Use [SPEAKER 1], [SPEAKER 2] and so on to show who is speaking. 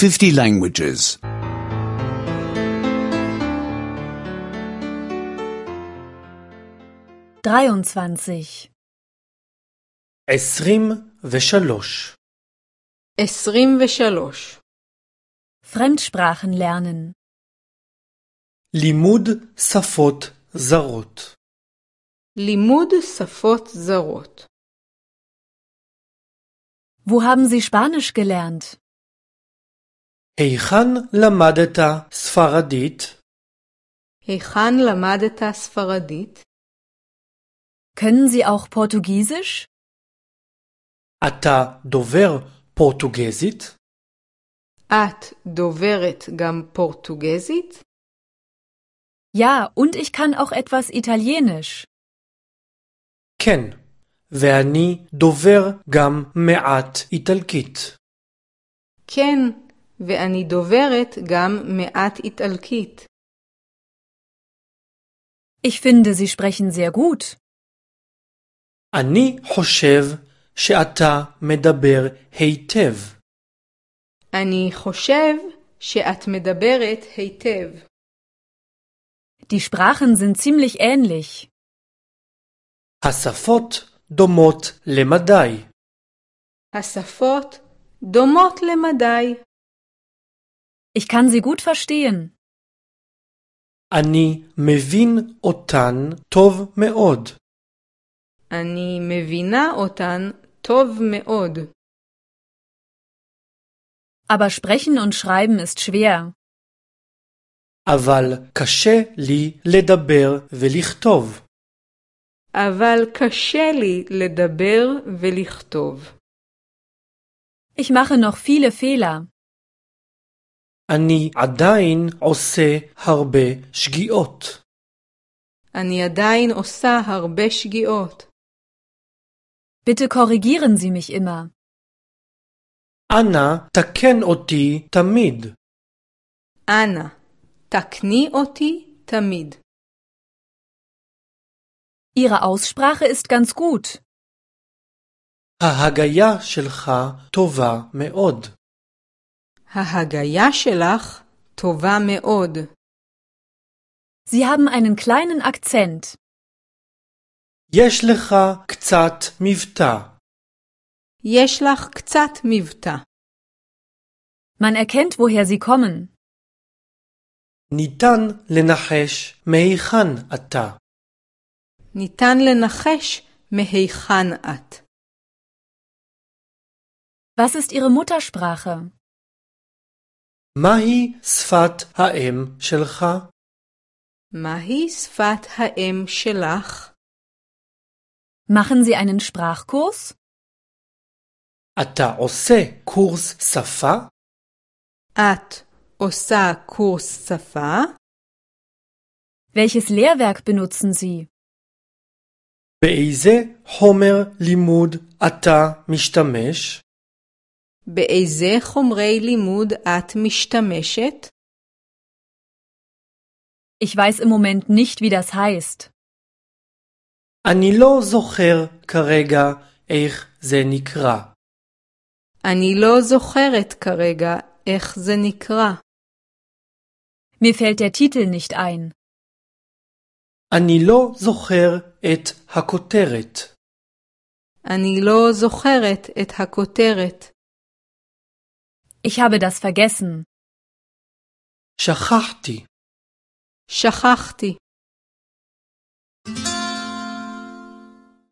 [SPEAKER 1] 50 languages.
[SPEAKER 2] 23.
[SPEAKER 3] 23.
[SPEAKER 4] 23.
[SPEAKER 2] Fremdsprachen lernen.
[SPEAKER 3] לימוד שפות זרות.
[SPEAKER 4] לימוד שפות זרות.
[SPEAKER 2] Wo haben Sie Spanisch gelernt?
[SPEAKER 3] היכן למדת ספרדית?
[SPEAKER 4] היכן למדת ספרדית?
[SPEAKER 2] Können Sie auch Portugiesisch?
[SPEAKER 3] אתה דובר פורטוגזית?
[SPEAKER 4] את דוברת גם פורטוגזית?
[SPEAKER 2] Ja, und ich kann auch etwas Italienisch.
[SPEAKER 3] כן, ואני דובר גם מעט איטלקית.
[SPEAKER 4] כן, ואני דוברת גם מעט איטלקית.
[SPEAKER 2] Ich finde, Sie sprechen sehr gut.
[SPEAKER 3] אני חושב שאתה מדבר היטב.
[SPEAKER 4] אני חושב שאת מדברת היטב.
[SPEAKER 2] Die Sprachen sind ziemlich ähnlich.
[SPEAKER 3] השפות דומות למדי.
[SPEAKER 4] השפות דומות למדי.
[SPEAKER 2] Ich kann sie gut verstehen.
[SPEAKER 3] אני מבין אותן טוב מאוד.
[SPEAKER 4] אני מבינה אותן טוב מאוד.
[SPEAKER 2] Aber sprechen und schreiben ist schwer.
[SPEAKER 3] אבל קשה לי לדבר ולכתוב.
[SPEAKER 4] אבל קשה לי לדבר ולכתוב.
[SPEAKER 2] Ich mache noch viele Fehler.
[SPEAKER 3] אני עדיין עושה הרבה שגיאות.
[SPEAKER 4] אני עדיין עושה הרבה שגיאות.
[SPEAKER 2] Bitte korrigieren Sie mich immer.
[SPEAKER 3] אנא תקן אותי תמיד.
[SPEAKER 4] אנא, תקני אותי תמיד.
[SPEAKER 2] Ihre Aussprache ist ganz gut.
[SPEAKER 3] ההגיה שלך טובה מאוד.
[SPEAKER 4] ההגיה שלך טובה מאוד.
[SPEAKER 2] Sie haben einen kleinen Akzent.
[SPEAKER 3] יש לך קצת מבטא.
[SPEAKER 4] יש לך קצת מבטא.
[SPEAKER 2] Man erkennt, woher Sie kommen.
[SPEAKER 3] ניתן לנחש מהיכן אתה.
[SPEAKER 4] ניתן לנחש מהיכן את.
[SPEAKER 2] Was ist Ihre Muttersprache?
[SPEAKER 3] מהי שפת האם שלך?
[SPEAKER 4] מהי שפת האם שלך?
[SPEAKER 2] Machen Sie einen Sprachkurs?
[SPEAKER 3] אתה עושה קורס שפה?
[SPEAKER 4] את עושה קורס שפה?
[SPEAKER 2] Welches Lehrwerk benutzen Sie?
[SPEAKER 3] באיזה חומר לימוד אתה משתמש?
[SPEAKER 4] באיזה חומרי לימוד את משתמשת?
[SPEAKER 2] Ich weiß im Moment nicht, wie das heißt.
[SPEAKER 3] אני לא זוכר כרגע איך זה נקרא.
[SPEAKER 4] אני לא זוכרת כרגע איך זה נקרא.
[SPEAKER 2] Mir fällt der Titel nicht ein.
[SPEAKER 3] אני לא זוכר את הכותרת.
[SPEAKER 4] אני לא זוכרת את הכותרת.
[SPEAKER 2] Ich habe das vergessen.
[SPEAKER 3] שכחתי.
[SPEAKER 4] שכחתי.